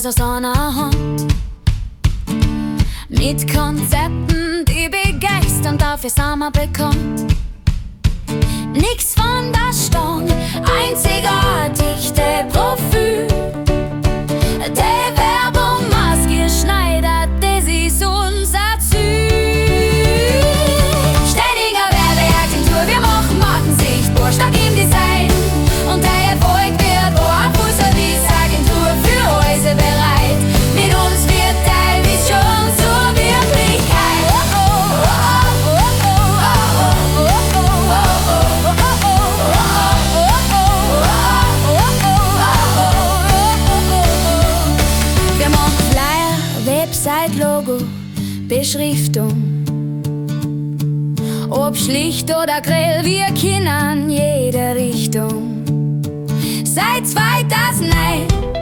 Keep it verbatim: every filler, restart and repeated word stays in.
alles aus einer Hand. Mit Konzepten, die begeistern, dafür sind wir bekannt. Nix von der Stange, einzigartig der Profil. Die Werbung maßgeschneidert, das ist unser Ziel. Ständiger Werbeagentur, wir machen Marken sichtbar, stark im Design. Und der Erfolg wird wahr, Fußball-Agentur für uns bereit. Mit uns wird deine Vision zur Wirklichkeit. Oh, oh, oh, oh, oh, oh, wir machen Flyer, Website, Logo, Beschriftung. Ob schlicht oder grell, wir kennen jede Richtung. Seit zweitausendneun